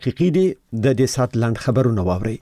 حقیقي دي د دې سات لاند خبرونه واوري.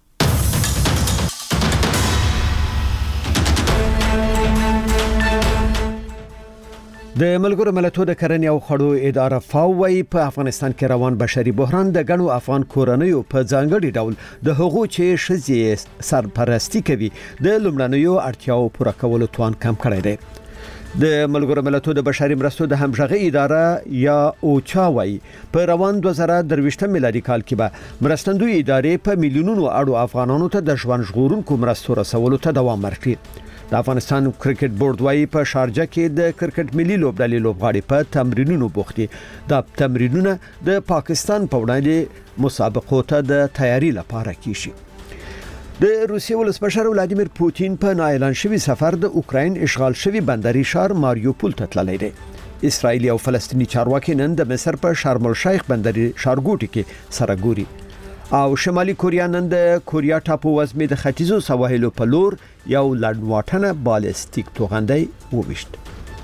د ملګرو ملتونو د کرنې او خړو اداره فاو وايي په افغانستان کې روان بشري بحران د غنو افغان کورنیو په ځانګړي ډول د حقوقو چې شذې سرپرستی کوي د لومړنیو اړتیاو پوره کولو توان کم کړی دی. د ملګرو ملتونو د بشري مرستو د همغږي اداره یا اوچا وايي په روان 2023 میلادي کال کې به مرستندوی ادارې په میلیونونو اړو افغانانو ته د ژوند ژغورونکو مرستو رسولو ته دوام ورکړي. د افغانستان کرکټ بورډ وايي په شارجه کې د کرکټ ملي لوبډلې لوبغاړي په تمرینونو بوختي. د تمرینونه د پاکستان په وړاندې مسابقو ته د تیاری لپاره کیږي. د روسیې ولسمشر ولادیمیر پوتین په نااعلان شوی سفر د اوکراین اشغال شوی بندري شهر ماریوپول ته تللی دی. اسرایلی او فلسطینی چارواکي نن د مصر په شرم الشیخ بندري ښارګوټي کې سره ګوري. او شمالي کوریا نن د کوریا ټاپو وزمې د ختیځو سواحلو په لور یو لړواټنه بالستیک توغندی وویشت.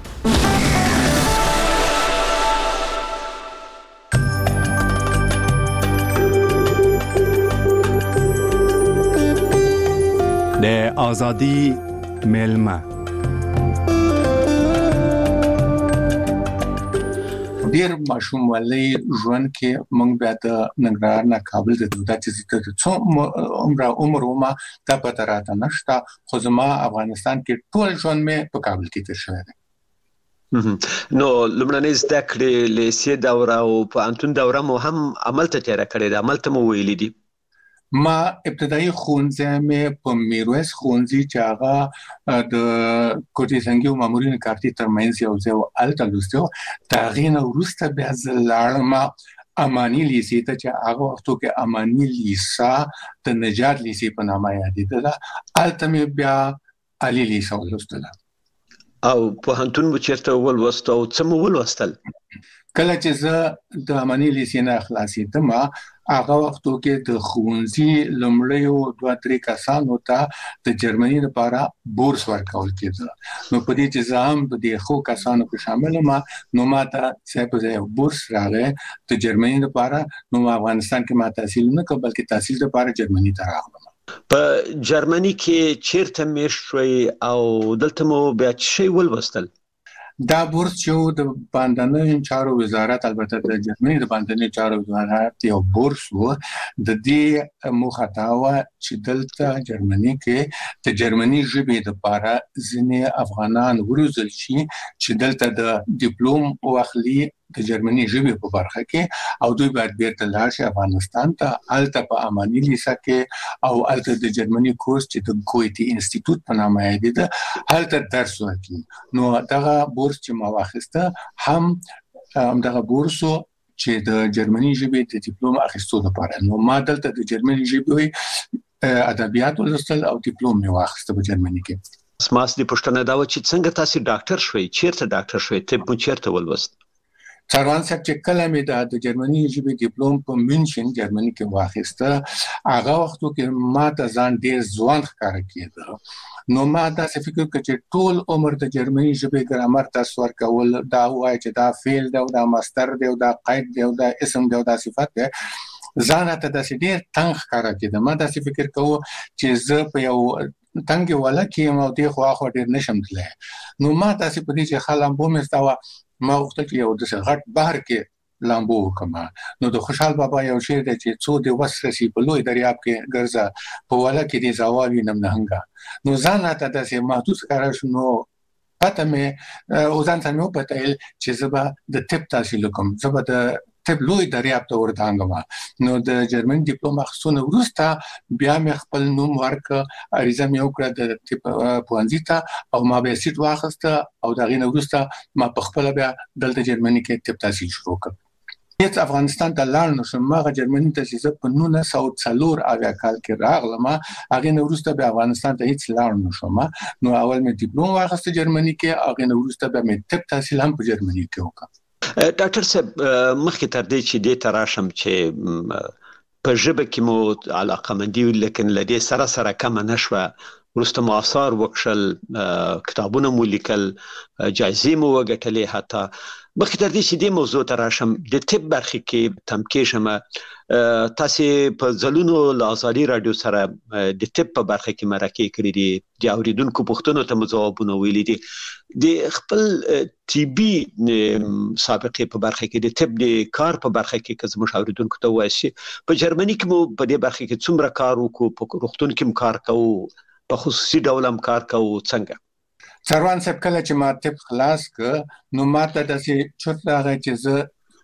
د آزادی ملمه ډیر ماشوم ولې ژوند کې موږ بیا د ننګرهار نه کابل ته د چې څو عمر ما ته پته راته نشته خو زما افغانستان کې ټول ژوند مې په کابل کې تیر شوی دی. نو لمړنۍ زده کړې لیسې دوره او پوهنتون دوره مو هم عمل ته تیاره کړې ده، عمل ته مو ویلي دي؟ ما ابتدایي ښوونځی مې په میرویس ښوونځي چې هغه د کوټې سنګي او مامورین کارتي ترمنځ یو ځای و هلته لوستی و. د هغې نه وروسته بیا زه لاړم اماني لیسې ته چې هغه وختو کې اماني لیسا د نجات لیسې په نامه یادېدله. هلته مې بیا علي لیسا ولوستله. او پوهنتون مو چېرته ولوست او څه مو ولوستل؟ کله چې زه د اماني لیسې نه خلاصېدم هغه وختو کې د ښوونځي لومړیو 2-3 کسانو ته د جرمني لپاره بورس ورکول کېده. نو په دې چې زه هم د دې ښو کسانو کې شامل یم نو ما ته ځای په ځای بورس راغی د جرمني لپاره. نو افغانستان کې ما تحصیل نه کړ بلکې تحصیل لپاره جرمني ته راغلم. په جرمني کې چیرته میشت شوی او دلته مو بیا څه شی ولوستل؟ دا بورس چې د باندنیو چارو وزارت البته د جرمني د باندنیو چارو وزارت یو بورس و. د دې موخه دا وه چې دلته جرمني کې د جرمني ژبې لپاره ځینې افغانان وروزل شي چې دلته د ډیپلوم واخلي د جرمني ژبې په برخه کې او دوی باید بیرته لاړ شي افغانستان ته. هلته په اماني لیسه کې او هلته د جرمني کورس چې د ګویتي انسټیټوټ په نامه یادېده هلته درس ورکوي. نو دغه بورس چې ما واخیسته هم دغه بورسو چې د جرمني ژبې د ډیپلوم اخیستو لپاره. نو ما دلته د جرمني ژبې ادبیات ولوستل او ډیپلوم مې واخیسته په جرمني کې. ماس دې پوښتنه دا وه چې څنګه تاسې ډاکټر شوئ؟ چیرته ډاکټر شوئ؟ طب مو چیرته ولوست؟ سروان صاحب چې کله مې د جرمني ژبې ډیپلوم په مینشن جرمني کې واخیسته هغه وختو کې ما ته ځان ډېر ځوان ښکاره کېده. نو ما داسې فکر وکړ چې ټول عمر د جرمني ژبې ګرامر درس ورکول دا وایي چې دا فعل دی او دا مصدر دی او دا قید دی او دا اسم دی او دا صفت دی ځان ته داسې ډېر تنګ ښکاره کېده. ما داسې فکر کوو چې زه په یو تنګې وله کې یم او دې خوا خوا ډېر نشم تللی. نو ما داسې په دې چې ښه لامبو مې زده وه ما غوښتل چې یو داسې غټ بحر کې لامبو وکړم. نو د خوشحال بابا یو شعر دی چې څو دې وس رسي په لوی دریاب کې ګرځه په وله کې دې زوال وینم نهنګه. نو ځان راته داسې محدود ښکاره شو. نو پته مې او ځان ته مې وپتیل چې زه به د طب تحصیل وکړم، زه به د طب لوی دریاب ته ورتانګم. نو د جرمن ډیپلوم اخیستو وروسته بیا مې خپل نوم ورکړ، عریضه مې وکړه د طب پوهنځي ته او ما بیا سیټ واخیسته او د هغې نه وروسته ما په خپله بیا دلته جرمني کې طب تحصیل شروع کړ. هیڅ افغانستان ته لاړ نه شم. هغه جرمني ته چې زه په 1904 کال کې راغلم هغې نه وروسته بیا افغانستان ته هیڅ لاړ نه شم. نو اول مې ډیپلوم واخیسته جرمني کې، هغې نه وروسته بیا مې طب تحصیل هم په جرمني کې وکړ. ډاکټر صاحب مخکې تر دې چې دې ته راشم چې په ژبه کې مو علاقمندي لیکن له دې سره سره کمه نه شوه، وروسته مو آثار وکړل، کتابونه مو لیکل، جایزې مو وګټلې، حتی مخکې تر دې چې دې موضوع ته راشم د طب برخې کې تمکې شمه تاسې په ځلونو له ازادي راډیو سره د طب په برخه کې مرکې کړې دي د اوریدونکو پوښتنو ته مو ځوابونه ویلي دي د خپل طبي سابقې په برخه کې د طب د کار په برخه کې که زموږ اوریدونکو ته ووایي په جرمني کې مو په دې برخه کې څومره کار وکړو په روغتون کې هم کار کوو په خصوصي ډول هم کار کوو څنګه سروان صاحب کله چې ما طب خلاص ک نو ماته داسې چرت راغی چې زه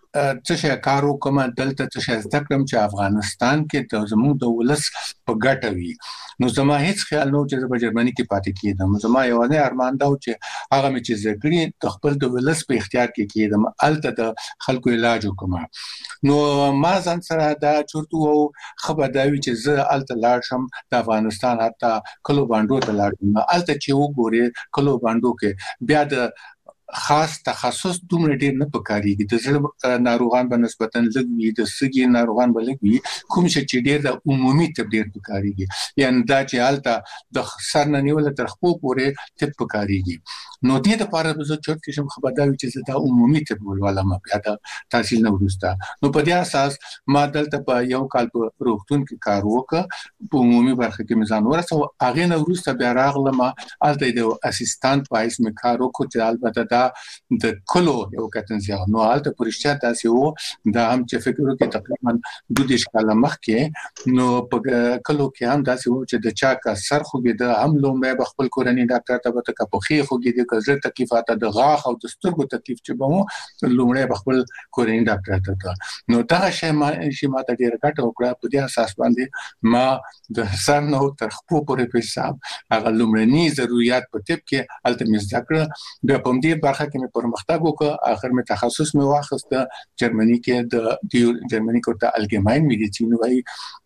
څه شی کار وکم دلته څه شی زده کړم چې افغانستان کې زموږ د ولس په ګټه وي نو زما هیڅ خیال نه و چې زه په جرمني کې پاتې کېدم زما یوازې ارمان دا و چې هغه مې چې زده کړي د خپل د ولس په اختیار کې کېدم هلته د خلکو علاج وکړم نو ما ځان سره دا چرت وو خبر دا وي چې زه هلته لاړ شم د افغانستان حتی کلو باندو ته لاړ شم هلته چې وګورې کلو باندو کې بیا د خاص تخصص دومره ډیر نه پکاريږي د زړه ناروغان په نسبتا لږ وي د سږي ناروغان به لږ وي کوم چې ډیر د عمومي طب ډیر پکاريږي یعنی دا چې حالت د سر نه نیول تر خپل پورې طب پکاريږي نو دې لپاره به زه چرته شم خبردار چې دا عمومي طب ولولم بیا د تحصیل نه ورسته نو په دې اساس ما دلته په یو کال په روغتون کې کار وکړ په عمومي برخه کې میزان ورسو هغه نه ورسته بیا راغلم الته د اسسټانټ پایس می کار وکړ چې البته د کلو یو کتنځه نو حالت پرشتیا تاسو وو دا هم چې فکر وکړي تقریبا 2 کال مخکې نو په کلو کې هم تاسو وو چې د چا کا سر خوګي د هم لومبه خپل کورنۍ ډاکټر ته به تک په خي خوګي د کزر تکلیفات د غاښ او د سترګو تکلیف چې به مو لومړی خپل کورنۍ ډاکټر ته نو دا شی ما ته ډیر ګټه وکړه په دې اساس باندې ما د سر نو تر خپل پورې په حساب هغه لومړني ضرورت په طب کې الته ذکر د پوندې برخه کې مې پرمختګ وکړ اخر مې تخصص مې واخیسته جرمني کې د جرمني کوته الګماین میډیسین وایي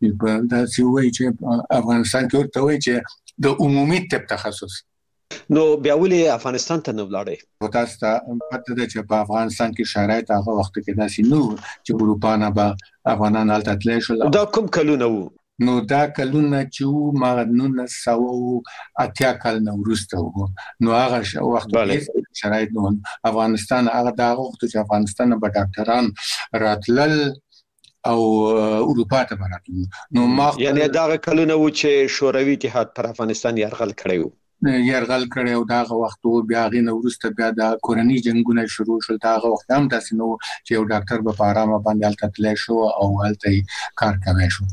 دا څه وایي چې افغانستان کې ورته وایي چې د عمومي طب تخصص نو بیا ولې افغانستان ته نه ولاړې تاسو ته پته ده چې په افغانستان کې شرایط هغه وخت کې داسې نو چې اروپا نه به افغانان هلته تللی شول دا کوم کلونه وو نو دا کلونه چې ما 1980 کال نه ورسته وو نو هغه وخت کې شرایط نو افغانستان هغه دا وخت چې افغانستان به ډاکټران راتلل او اروپا ته براتل نو ما یعنی دا کلونه وو چې شوروي اتحاد پر افغانستان یرغل کړی او دا وخت بیا غینه ورسته بیا د کورنۍ جنگونه شروع شول دا وخت هم تاسو نو چې یو ډاکټر په آرامه باندې الته تللی شو او الته کار کوي شو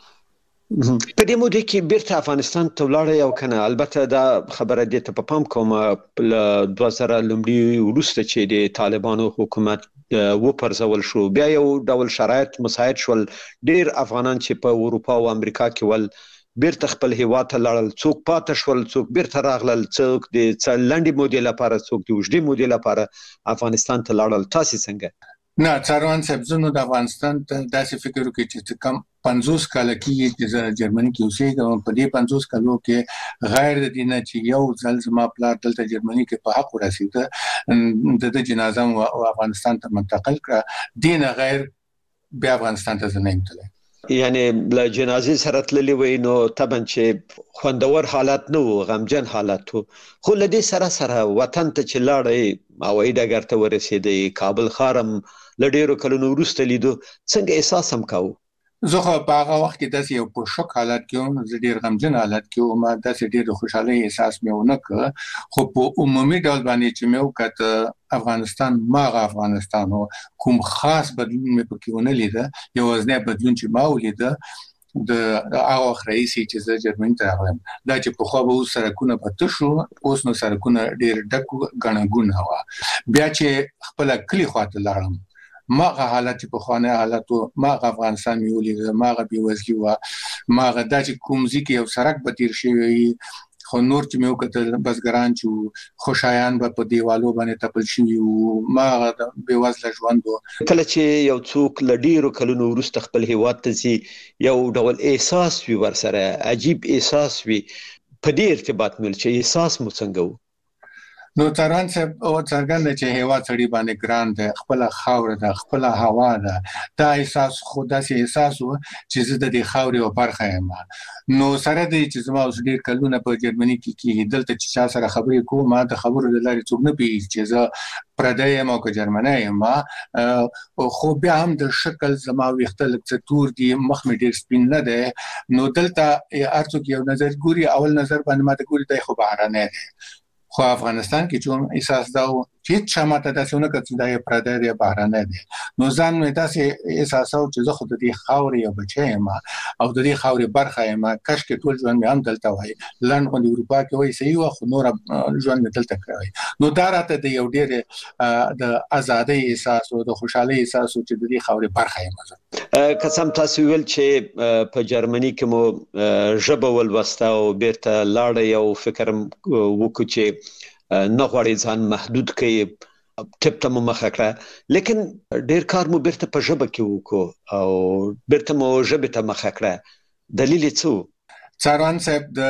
په دې موده کې بیرته افغانستان ته ولاړ یو کنه البته دا خبره دې ته په پام کوم ل 2000 لومړی وروسته چې د طالبانو حکومت و پرځول شو بیا یو ډول شرایط مساعد شول ډیر افغانان چې په اروپا او امریکا کې ول بیرته خپل هیواد ته لاړل څوک پاتې شول څوک بیرته راغلل څوک د لنډي مودې لپاره څوک د وژدي مودې لپاره افغانستان ته لاړل تاسو څنګه نه څاروان صاحب زنو د افغانستان ته داسې فکر وکړي چې کم 50 کال کې چې جرمني کې اوسېږم په دې 50 کالو کې غیر د دینه چې یو ځل زما پلار دلته جرمني کې په حق ورسېده د جنازه او افغانستان ته منتقل کړه دینه غیر بیا افغانستان ته نه تللی یعنی له جنازې سره تللی وای نو طبعا چې خوندور حالت نه و غمجن حالت و خو له دې سره وطن ته چې لاړې او ډګر ته ورسېدې کابل خارم لډیرو کلونو وروسته لیدو څنګه احساس هم کاوه زه خو په هغه وخت کې داسې یو په شوک حالت کې وم زه ډیر غمجن حالت کې وم داسې ډیر خوشحالي احساس مې ونه کړ خو په عمومي ډول باندې چې مې وکړ افغانستان ماغه افغانستان کوم خاص بدلون مې پکې ونه لیده یو ځنه بدلون چې ما ولیده د هغه رئیسي چې زه جرمني ته راغلم دا چې په خو به سرکونه پته شو اوس نو سرکونه ډیر ډک غنګونه وا بیا چې خپل کلی خواته لاړم ماغه حالت په خوانه حالت ماغه افغانستان میولې ماغه بیوزلی و ماغه د کومزي کې یو سرک به تیر شي خو نور چې مې وکړل بسګران چې خوشایان به په دیوالو باندې تپل شي او ماغه د بیوزله ژوند کله چې یو څوک لډیرو کلونو وروسته خپل هیواد ته سي یو ډول احساس وي ورسره عجیب احساس وي په دې ارتباط مل چې احساس مو څنګه و نو تران صاحب او څنګه چې هوا سړی باندې ګران ده، خپل خاور ده، خپل هوا ده، دا احساس خدا سي احساس و چې زه د دې خاورې او برخه یم. نو سره دې چې زما اوس ډیر کلونه په جرمني کې دلته چې چا سره خبرې کوم، ما د خبرو د لارې څوک نه پیږي چې زه پردی یم او که جرمنی یم. خو بیا هم د شکل زما ویښته لږ څه تور دي، مخ مې ډیر سپین نه دی. نو دلته هر څوک یو نظر ګوري، اول نظر باندې ماته ګوري دی خو بهرنی دی. خو افغانستان کې چې احساس دا و چې چا ماته داسې نه کړ چې دا یې پردی دی بهرنی دی. نو ځان مې داسې احساساو چې زه خو د دې خاورې یو بچی یم او د دې خاورې برخه یم. کاشکې ټول ژوند مې هم دلته وای، لنډ غوندې اروپا کې وای صحیح وه، خو نور ژوند مې دلته کړی. نو دا راته د یو ډېر د ازادۍ احساس او د خوشحالۍ احساس و چې د دې خاورې برخه یم. قسم تاسو ویل چې په جرمني کې مو ژبه ولوسته او بیرته لاړه، یو فکر وکړو چې نه غواړي ځان محدود کړي، ټپ ته مو مخه کړه، لیکن ډیر کار مو بیرته په ژبه کې وکړو او بیرته مو ژبه ته مخه کړه. دلیل یې څه و؟ څاروان صاحب د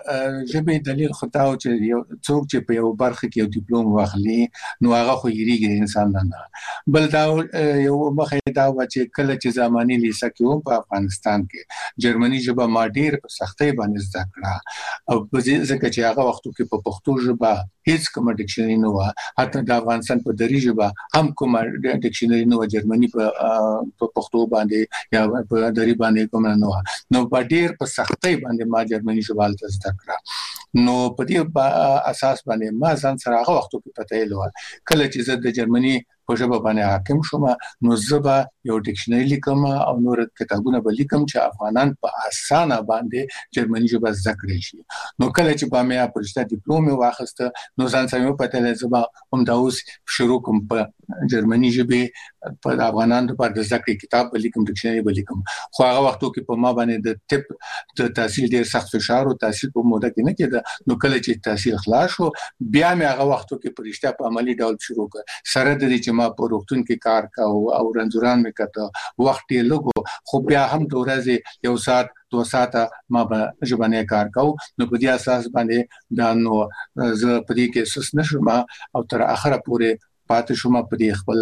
ژبې دلیل خو دا و چې یو څوک چې په یو برخه کې یو ډیپلوم واخلي نو هغه خو یریږي انسان نه. بل دا یو مخه دا و چې کله چې زماني لیسه کې وم په افغانستان کې جرمني ژبه ما ډیر په سختۍ باندې زده کړه، او ځکه چې هغه وختو کې په پښتو ژبه هیڅ کومه ډکشنري نه و، حتی د افغانستان په دری ژبه هم کومه ډکشنري نه و، جرمني په پښتو باندې یا په دری باندې کومه نه و. نو په ډیر په سختۍ باندې ما جرمني ژبه زده کړه. نو په دې اساس باندې ما ځان سره هغه وختو کې پته ایلو کله چې زه د جرمني په ژبه باندې حاکم شوم، نو زه یو ډکشنري لیکم او نور کتابونه به لیکم چې افغانان په اسانه باندې جرمني ژبه زده کړي شي. نو کله چې به مې پرشته ډیپلوم واخیسته نو ځان سره په تل زما هم دا اوس شروع کوم په جرمني ژبه په افغانانو لپاره د زده کړې کتاب به لیکم، ډکشنري به لیکم. خو هغه وختو کې په ما باندې د طب د تحصیل ډیر سخت فشار او تحصیل په موده کې نه کېده. نو کله چې تحصیل خلاص شو بیا مې هغه وختو کې پرشته په عملی ډول شروع کړ، سره د دې چې ما په روغتون کې کار کاوه او رنځوران مې کړه، وخت یې لګو، خو بیا هم د ورځې یو ساعت 2 ساعته ما به ژبنی کار کاوه. نو په دې اساس باندې دا نو زه په دې کې سس نشم او تر اخره پورې پاتې شوم، په دې خپل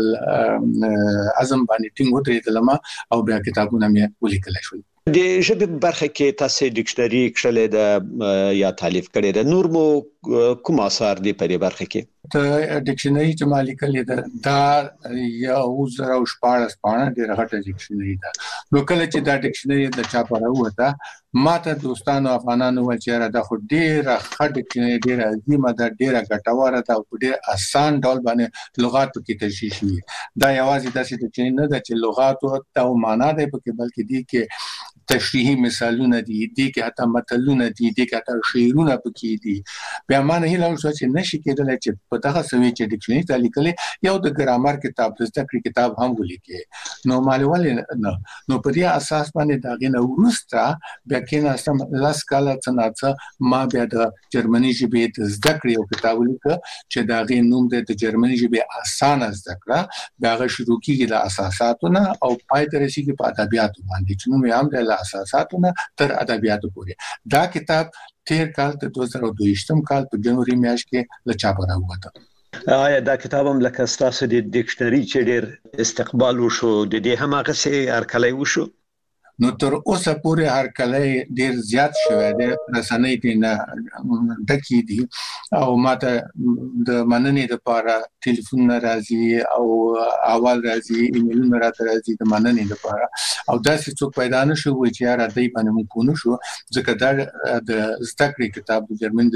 عزم باندې ټینګ ودرېدلم او بیا کتابونه مې ولیکل شول. د ژبې برخه کې تاسو ډکشنري کړلې ده یا تالیف کړې ده، نور مو کوم اثار دي په دې برخه کې؟ د ډکشنري چې ما لیکلې ده دا یو 14 پاڼه ډېره غټه ډکشنري ده. نو کله چې دا ډکشنري د چاپ راوته ما ته دوستانو افغانانو ول چې دا خو ډېره ښه ډکشنري، ډېره عظیمه ده، ډېره ګټوره ده او په ډېر آسان ډول باندې لغات پکې تشریح شوي. دا یوازې داسې ډکشنري نه ده چې لغات او معنا ده پکې، بلکې دي کې تشریحي مثالونه دي، دي کې حتی متلونه دي، دي کې حتی شعرونه پکې دي. بیا ما نه هیله وشوه چې نشي کېدلی چې په دغه سوي چې ډکشنري ته لیکلې یو د ګرامر کتاب، د زده کړې کتاب هم ولیکې. نو ما ولې نه؟ نو په دې اساس باندې د هغې نه وروسته بیا کېناستم 10 کاله څه ناڅه ما بیا د جرمني ژبې د زده کړې یو کتاب ولیکه چې د هغې نوم دی د جرمني ژبې اسانه زده کړه. بیا هغه شروع کېږي له اساساتو نه او پای ته رسېږي په ادبیاتو باندې چې نوم یې هم دی له اساساتو نه تر ادبیاتو پورې. دا کتاب تیر کال د 2022 کال په جنوري میاشت کې له چاپه راووته. آیا دا کتاب هم لکه ستاسو د ډکشنري چې ډېر استقبال وشو د دې هم هغسې هرکلی وشو؟ نو تر اوسه پورې هرکلی ډیر زیات شوی دی، رسنۍ ترې نه ډکې دي او ماته د مننې لپاره ټلیفونونه راځي او احوال راځي، ایمیلونه راته راځي د مننې لپاره. او داسې څوک پیدا نه شو چې یاره دی باندې موږ پوه نه شو، ځکه دا د زده کړې کتاب د جرمن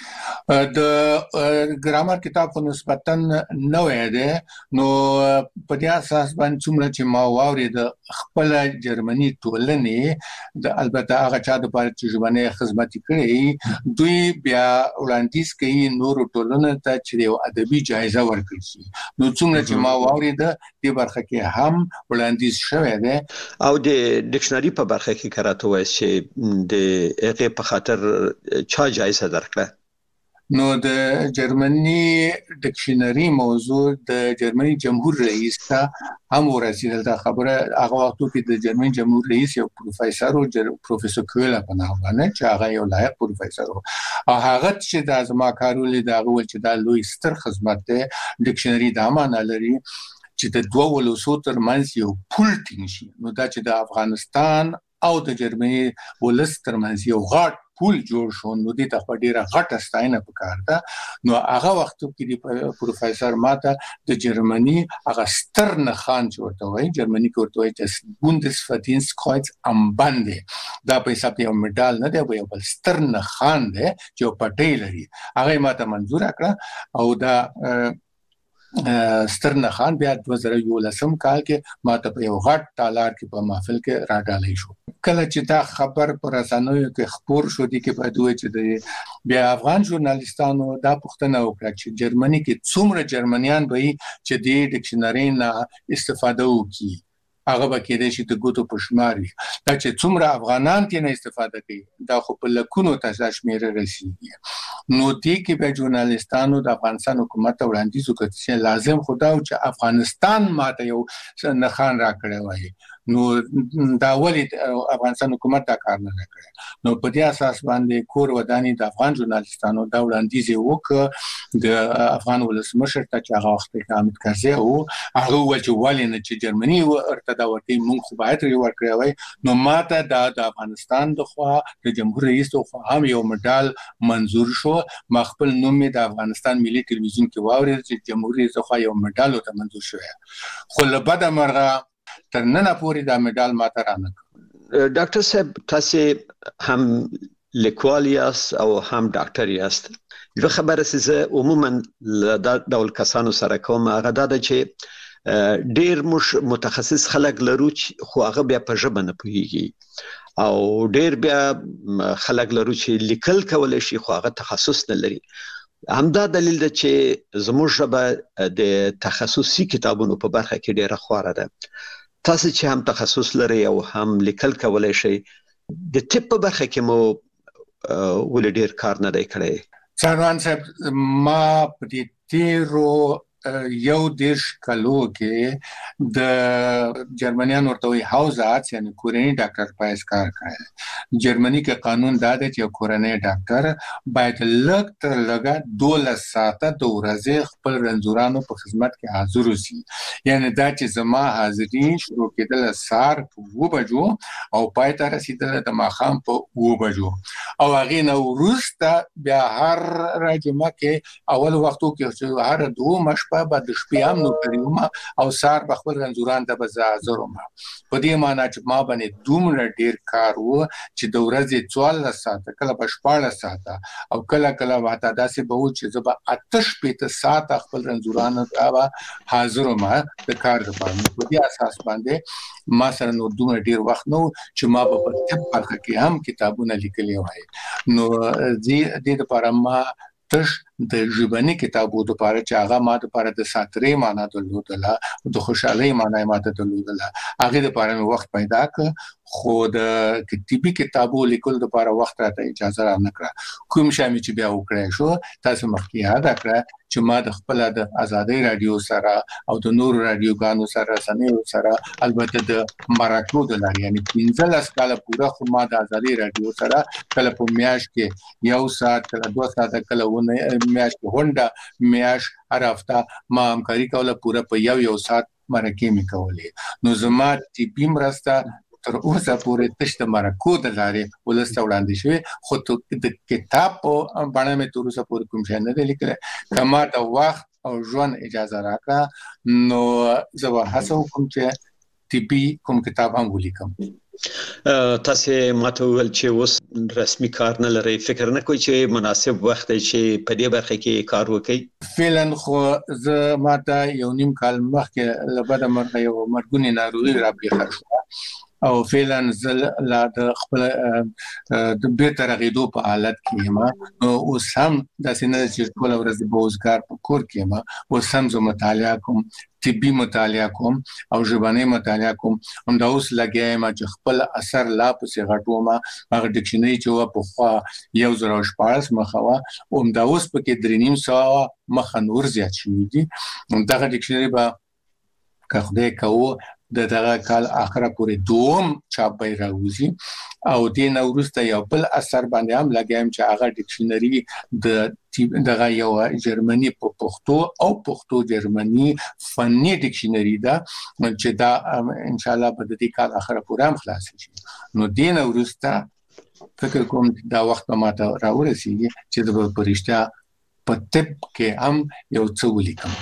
د ګرامر کتاب خو نسبتا نوی دی. نو په دې اساس باندې څومره چې ما واورېده خپله جرمني ټولنې د البته هغه چا د پاره چې ژبنی خدمت کړي دوی بیا وړاندیز کوي نور ټولنه ته چې یو ادبي جایزه ورکړي شي. نو څومره چې ما واورېده دې برخه کې هم وړاندیز شوی دی. او د ډکشنري په برخه کې کراته وایي چې د هغې په خاطر چا جایزه درکړه؟ نو د جرمني ډکشنري موضوع د جرمني جمهور رئیس ته هم ورسېدل. دا خبره هغه وخت کې د جرمني جمهور رئیس یو پروفیسور او پروفیسور کویلا په نام باندې چې هغه یو لایق پروفیسور او هغه چې د ازما کارولې دا غوښتل چې دا لوی ستر خدمت دی. ډکشنري دا معنی لري چې د دوه ولسو ترمنځ یو پول ټینګ شي. نو دا چې د افغانستان او د جرمني ولس ترمنځ یو غټ پول جوړ شو، نو دې ته ډیره غټه ستاینه پکار ده. نو هغه وخت کې د پروفیسور ماته د جرمني هغه ستر نخان ورته وایي، جرمني کې ورته وایي چې بوندسفردینسtkreuz am Bande. دا په حساب یو میډال نه دی، یو بل ستر نخان دی چې یو پټی لري. هغه ماته منظور کړه او دا ستر نخان بیا 2011 کال کې ماته په یو غټ تالار کې په محفل کې راډالې شو. کله چې دا خبر پر رسنیو کې خبر شو دي کې په دوی چې بیا افغان ژورنالیستانو دا پوښتنه وکړه چې جرمني کې څومره جرمنیان به چې د ډکشنري نه استفاده وکړي، هغه به کېدای شي د ګوتو په شمار وي. دا چې څومره افغانان ترې نه استفاده کوي دا خو په لکونو ته شمېره رسیږي. نو دې کې به ژورنالیستانو د افغانستان حکومت ته وړاندیز وکړ چې لازم خو دا چې افغانستان ماته یو نښان راکړی وای، نو دا ولې افغانستان حکومت دا کار نه کړی. نو په دې اساس باندې کور ودانی د افغان ژورنالیستانو دا وړاندیز وکړ د افغان ولسمشر ته چې هغه وخت کې حامد کرزي او هغه ول چې ولې نه چې جرمني ورته دا ورته مونږ خو باید ورکړی وای. نو ماته د افغانستان د خوا د جمهور رئیس ته هم یو میډال منظور شو. ما خپل نوم د افغانستان ملي ټلویزیون کې واورید چې جمهور رئیس خو یو میډال ته منظور شوی، خو له بده مرغه تر نن پورې دا میډال ماته رانه. ډاکټر صاحب تاسو هم لیکوال یاست او هم ډاکټر یاست. یو خبره چې عموما د ډول کسانو سره کوم هغه دا چې ډیر متخصص خلک لرو خو هغه بیا په ژبه نه پوهیږي او ډیر بیا خلک لرو چې لیکل کولای شي خو هغه تخصص نه لري. همدا دلیل ده چې زموږ ژبه د تخصصي کتابونو په برخه کې ډیره خواره ده. تاسو چې هم تخصص لري او هم لیکل کولای شي، د طب په برخه کې مو ول ډیر کار نه دی کړی. څاروان صاحب ما په دې تیرو یو دیش کلو کې د جرمنیان ورته وی هاوزارت یعنی کورنی ډاکټر پایس کار کوي. جرمني کې قانون دا دی چې کورنی ډاکټر باید لږ تر لږه 12 ساعته د ورځې خپل رنځورانو په خدمت کې حاضر اوسي. یعنی دا چې زما حاضری شروع کېدل سار په 2 بجو او پای ته رسیدل د ماښام په 2 بجو او هغه نو وروسته بیا هر راجمه کې اول وختو کې چې هر 2 مشپه بعد د شپې هم نو کړیوم او سار په خپل رنځوران ته بزازروم. په دې معنی چې ما باندې دومره ډیر کار وو چې د ورځې 14 ساعته کله په 14 ساعته او کله واته داسې به و چې زه به 8 ساعته خپل رنځوران ته حاضروم د کار لپاره. په دې اساس باندې ما سره نو دومره ډیر وخت نو چې ما په طب برخه کې هم کتابونه لیکلي وای. نو دې لپاره ما تش د ژبني کتابو د لپاره چې هغه ما د لپاره د ساترې معنا درلودله او د خوشحالۍ معنا ماته درلودله، هغه د لپاره وخت پیدا ک. خو د کتابي کتابو لیکل د لپاره وخت راته اجازه را نه کړه. کوم شامل چې بیا وکړای شو تاسو مخکې یاد کړه چې ما د خپل د آزادۍ رادیو سره او د نور رادیوګانو سره سنیو سره البته د مراکو د لاري یعنی 15 کال پورا خو ما د آزادۍ رادیو سره کله په میاش کې 1 ساعت کله 2 ساعت کله ونه میاش کې هونډه میاش هر هفته ما همکاري کوله پورا په یو ساعت مرکه می کولې. نو زما طبي مرسته تر اوسه پورې تشته مرکو د لارې ولسته وړاندې شوی، خو د کتاب په باندې مې تر اوسه پورې کوم شی نه دی لیکل. کما د وخت او ژوند اجازه راکړه نو زه به هڅه وکړم چې طبي کوم کتاب هم ولیکم. تاسو ماته ول چې اوس رسمي کار نه لري، فکر نه کوئ چې مناسب وخت دی چې په دې برخه کې کار وکړئ؟ فعلا خو زه ماته یو نیم کال مخکې لبد مرغه یو مرګونی ناروغي را پیښه شو او فعلا زل لا د خپل د بیرته رغیدو په حالت کې ما اوس هم د سینې چې ټول ورځ بوزګار په کور کې ما اوس هم زه مطالعه کوم طبي مطالعه کوم او ژبني مطالعه کوم هم دا اوس لګیایم چې خپل اثر لا پسې غټو ما هغه ډکشنري چې په خوا 1014 مخوا هم دا اوس په کې 3.5 مخ نور زیات شوی دي دا ډکشنري به که خدای کوو د دغه کال اخره پورې دوم چاپ به راوځي او د نوروسته یو بل اثر باندې هم لګایم چې هغه ډکشنري دغه یو جرمني په پښتو او پښتو جرمني فني ډکشنري دا چې دا ان شاء الله په دې کال اخره پورې هم خلاص شي نو د نوروسته فکر کوم دا وخت ما ته راورسیږي چې د پرشتیا په طب کې هم یو څه ولیکم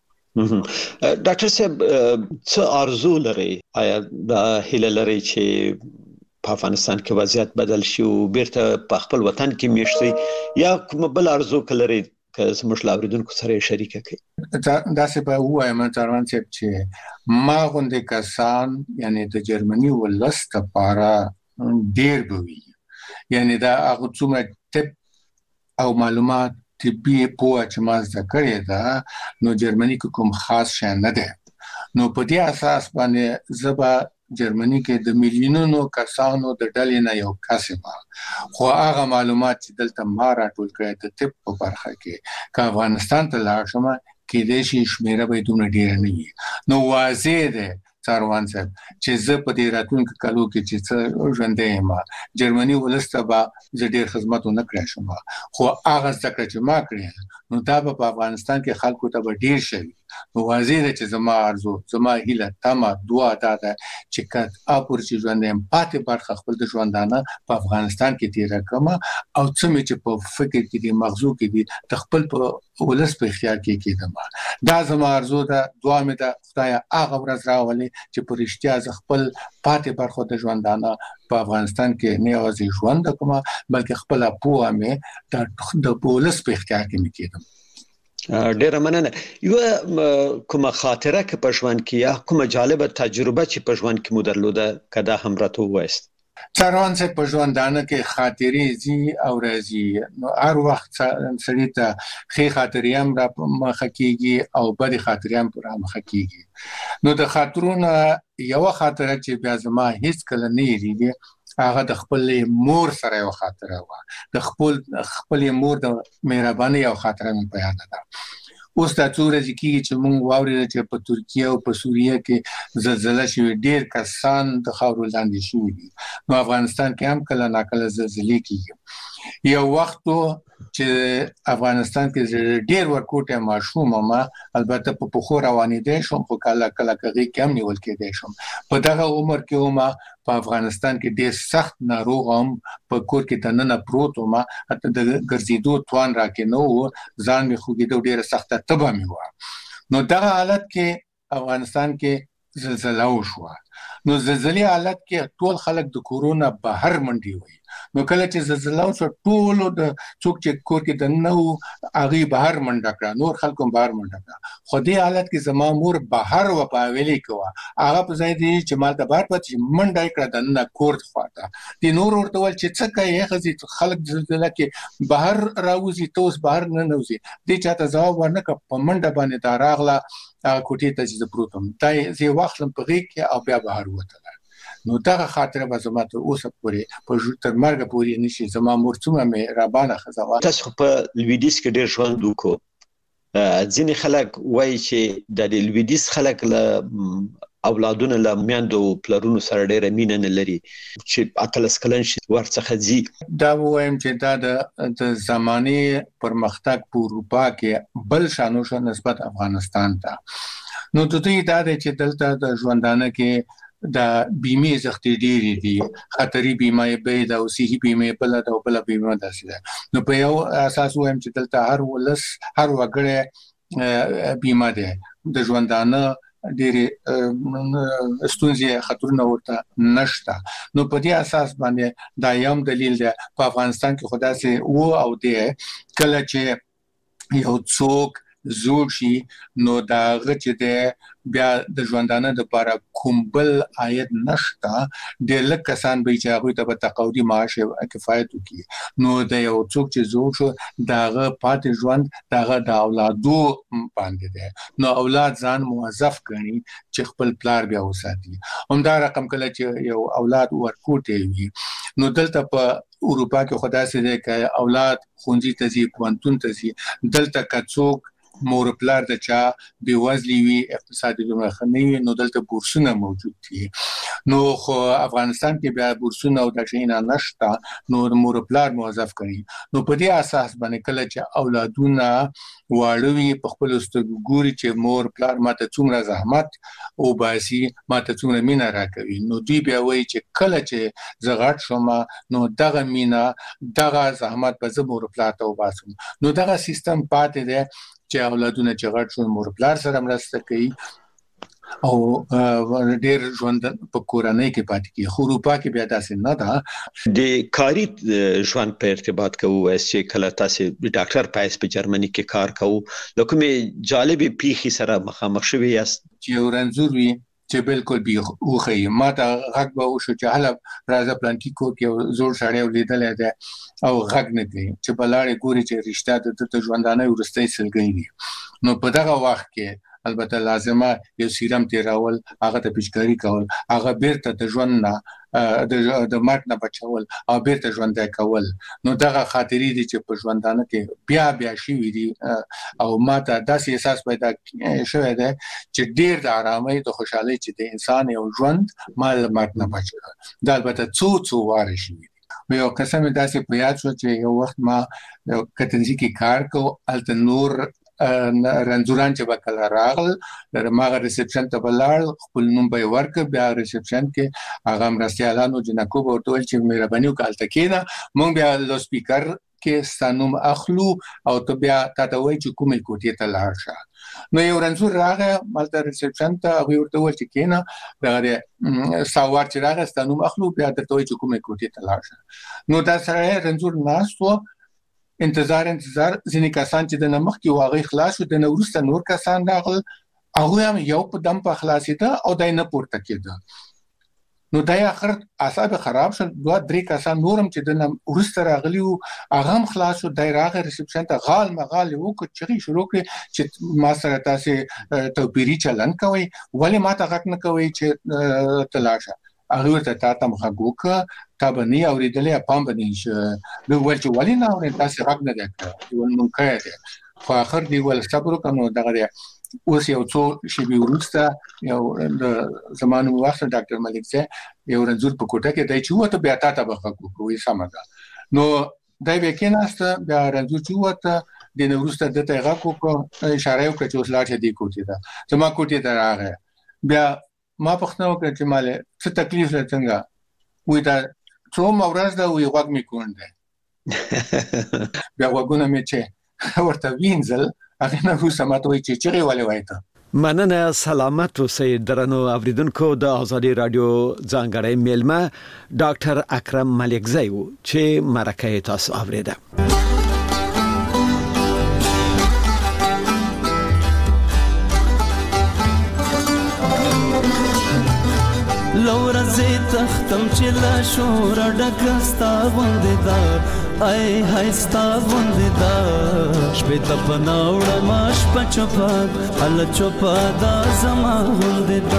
ډاکټر صاحب څه ارزو لري آیا د هیله لري چې په افغانستان کې وضعیت بدل شي او بیرته په خپل وطن کې میشتي یا کوم بل ارزو کلري که زموږ لاوریدونکو سره شریک کړي دا څه به وایم تران چې ما غونډه کسان یعنی د جرمني ولست لپاره ډیر بوي یعنی دا هغه څومره طب او معلومات طبي په چې ما زده کړی دا نو جرمني کوم خاص شي نه ده نو په دې اساس باندې زبا جرمني کې د میلیونونو کسانو د ډلې نه یو کسبه خو هغه معلومات چې دلته ما راټول کړی د طب په برخه کې که افغانستان ته لاړ شم کې د شي شمیره به دومره ډیر نه وي نو واضح ده څاروان صاحب چې زه په دې راتلونکو کالو کې چې څه ژوندې ما جرمني ولسته به زه ډیر خدمت نه کړی شم خو هغه ذکر چې ما کړی نو دا په افغانستان کې خلکو ته به ډیر شي نو واضح ده چې زما ارزو زما هیله تمه دعا ده چې کله اپور چې ژوندې پاتې برخه خپل د ژوندانه په افغانستان کې تیر کړم او څه چې په فکر کې دي مغزو کې دي د خپل په ولس په اختیار کې کېدم دا زما ارزو ده دعا مې ده خدای هغه ورځ راولي چې په رښتیا ز خپل پاتې برخه د ژوندانه په افغانستان کې نه یوازې ژوند کوم بلکې خپل پوهه مې د ولس په اختیار کې مې کېدم ډیره مننه یو کومه خاطره کې په ژوند کې یا کومه جالبه تجربه چې په ژوند کې مو درلوده کدا هم راته وایست څارون څه په ژوندانه کې خاطرې زی او راځي نو هر وخت سړی ته ښه خاطرې هم را مخه کیږي او بد خاطرې هم را مخه کیږي نو د خاطرونو یو خاطره چې بیا زما هیڅ کله نه یریږي هغه د خپل مور سره یو خاطره و د خپل مور د مهرباني یو خاطره مې په یاد ده اوس دا څوره چې موږ واورید چې په ترکیه او په سوریه کې زلزلہ شوی ډیر کسان د خاورو لاندې شوي دي نو افغانستان کې هم کله ناکله زلزلې کیږي یو وخت چې افغانستان کې ډیر ورکوټه ماشوم ما البته په پخو روانېدې شم خو کله کې کم نیول کېدې شم په دغه عمر کې ما په افغانستان کې ډیر سخت ناروغ هم په کور کې دننه پروت ما حتی د ګرځېدو توان راکې نو ځان می خوګېدو ډیر سخت تبه می و نو دغه حالت کې افغانستان کې زلزلہ وشو نو زلزلې حالت کې ټول خلک د کورونا بهر منډي وي نو کله چې زلزلہ وشو ټول د څوک چې کور کې دننه هغه بهر منډه کړه نور خلکو بهر منډه کړه خو دې حالت کې زما مور بهر و پاویلې کوه هغه په ځای دی چې مال ته بار پاتې منډه کړه دننه کور خواته دي نور ورته ول چې څه کوي خزي خلک زلزلہ کې بهر راوځي توس بهر نه نوځي دې چاته ځواب ورنکړ په منډه باندې دا راغله کوټې ته چې پروتم دای زی واخلم په غیږ کې او بیا بهر وته نو دا خاطره به زما ته اوسه پورې په تر مرګ پورې نشي زما مور څومره مې رابانه خزوا تاسو په لویدیس کې ډیر ژوند وکړو ځینې خلک وایي چې د لویدیس خلک له اولادونه له میندو پلرونو سره ډیره مینه نه لري چې اتلس کلن شي ورڅخه ځي دا وایم چې دا د زماني پرمختګ په اروپا کې بل شانو نسبت افغانستان ته نو ته دا چې دلته د ژوندانه کې د بیمه زختي ډېری دي خطري بیمه به د اوسې بیمه بل د بل بیمه داسې نو په یو اساس وایم چې دلته هر ولس هر وګړی بیمه ده د ژوندانه ډېری ستونزې خطرونه ورته نشته نو په دې اساس باندې دا یم دلیل ده په افغانستان کې خدای سي او د کله چې یو څوک زوړ شي نو دا غچ د بیا د ژوندانه د لپاره کومبل عاید نشته د لک کسان به چې هغه ته په تقاعدي معاش کفایت وکړي نو د یو څوک چې زوړ شو داغه پاتې ژوند داغه د اولادو باندې ده نو اولاد ځان موظف کړي چې خپل پلار بیا وساتي همدا رقم کله چې یو اولاد ورکوټي وي نو دلته په اروپا کې خدای سي ده چې اولاد خونځي ته ځي پوانتون ته ځي دلته کڅوک مور پلار د چا بیوزلی وی اقتصادي لمخنی نو دلته بورسونه موجود دي نو خو افغانستان کې بیا بورسونه او د شینا نشتا نو مور پلار موظف کړي نو په دې اساس باندې کله چې اولادونه واړوي په خپل ستګوري چې مور پلار ماته څومره زحمت او باسي ماته څومره مینا راکوي نو دوی بیا وایي چې کله چې زغړ شوم نو دغه مینا دغه زحمت په زمور پلار ته وباسم نو دغه سیستم پاتې دی چې اولادونه چې غټ شو مور پلار سره مرسته کوي او ډېر ژوند په کورنۍ کې پاتې کی خو اروپا کې بیا داسې نه ده د کاری ژوند په ارتباط کوو چې کله تاسو ډاکټر پایس په جرمني کې کار کوو لکه جالبي پیخي سره مخامخ شوی یاست چې ورنځور وي چې بالکل به اوخی ما ته غږ به وشو چې هله راځه پلانټیکو کې زوړ سړی ولیدل دی او غږ نه کوي چې بلاړې ګوري چې رښتیا د ژوندانه ورستۍ سلګي دي نو په دغه وخت کې البته لازمه یو سیرم تیراول هغه ته پچکاری کول هغه بیرته د ژوند نه د مرګ نه بچول او بیرته ژوند کول نو دغه خاطرې دي چې په ژوندانه کې بیا شي وي او ماته داسې احساس پیدا شوی دی چې ډیر د آرامۍ د خوشحالۍ چې د انسان یو ژوند مال مرګ نه بچي دا البته څو واره شي یو قسم داسې په یاد شو چې یو وخت ما کتنځي کې کار کو الته نور رنځوران چې وکړه راغل ماغه ریسپشن ته بلال خپل نوم به ورک بیا ریسپشن کې هغه مرستيالانو جنکو ورته چې مهرباني وکړه کېنا مونږ بیا لو سپیکر کې ستانوم اخلو او ته بیا تاسو وایي چې کومې کوټې ته لاړ شه نو یو رنځور راغی مالته ریسپشن ته هغه ورته وایي چې کېنا دا ساوار چې راغی ستانوم اخلو بیا ته وایي چې کومې کوټې ته لاړ شه نو دا سره رنځور ناستو انتظار ځینې کسان چې د نمخ کې واغې خلاص شو د نورسته نور کسان راغل هغه هم یو په دم په خلاصیده او دای نه پورته کېده نو دای اخر اعصاب خراب شول دوه درې کسان نورم چې د نورسته راغلی او هغه هم خلاص شو دای راغی ریسپشن ته غال مغال وکړ چې شروع کړ چې ما سره تاسو توپیری چلن کوي ولی ما ته غږ نه کوي چې تلاشه هغه ورته تاسو مخګوکه تابني اوریدلې پام باندې ش نو ول چې ولې نه اوري تاسو حق نه ده ول مونږه ده خو اخر دی ول صبر وکړو دغه اوس یو څو شی به ورسته یو د زمانو وخت ډاکټر ملک سه یو رنځور په کوټه کې دای چې وته بیا تاسو بخښو کوی سمګه نو دای به کې نهسته بیا رنځور چې وته د نورسته د تیغه کو اشاره وکړه چې اوس لاړ دې کوټه ده زما کوټه ته راغی بیا ما پښتنو کې چې مال څه تکلیف لته وې دا څو مورز دا وې غوږ می کونده بیا وګونه می چې ورته وینځل هغه نه هو سمات وې چې چیرې ولې وایته مننه سلامت اوسئ درنو اوریدونکو د ازادي رادیو ځانګړی میلمه ډاکټر اکرم ملکزی چې مرکه تاسو اوریده لور زه تختم چې لا شور ډکستا غوندې دا ای هاي ستا غوندې دا شپه ته پناوړ ماش پچپا ال چوپا دا زما غوندې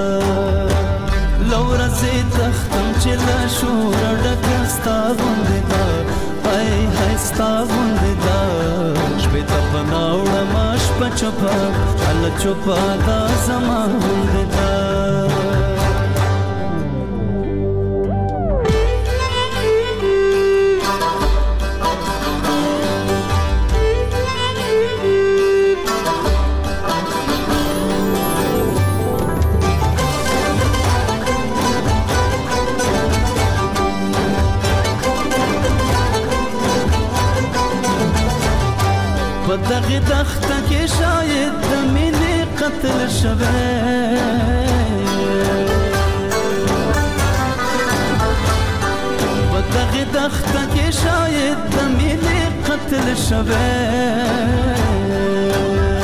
دا لور زه تختم چې لا شور ډکستا غوندې دا ای هاي ستا غوندې دا شپه ته پناوړ ماش پچپا ال چوپا دا زما غوندې دا دغه دخته کې شاید د مینې قتل شوه دغه دخته کې شاید د مینې قتل شوه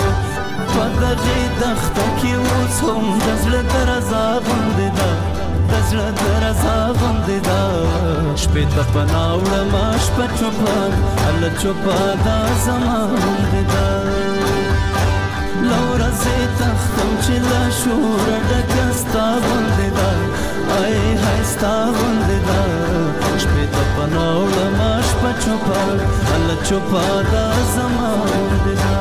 په دغه دښته کې اوس هم د زړه درزا غوندې ده د زړه درزا غوندې ده شپې ته پناه وړمه شپه چوپه هله چوپه دا زما غوندې ده له ورځې تښتم چې له شوره ډکه ستا غوندې ده ای های ستا غوندې ده شپې ته پناه وړمه شپه چوپه هله چوپه دا زما غوندې ده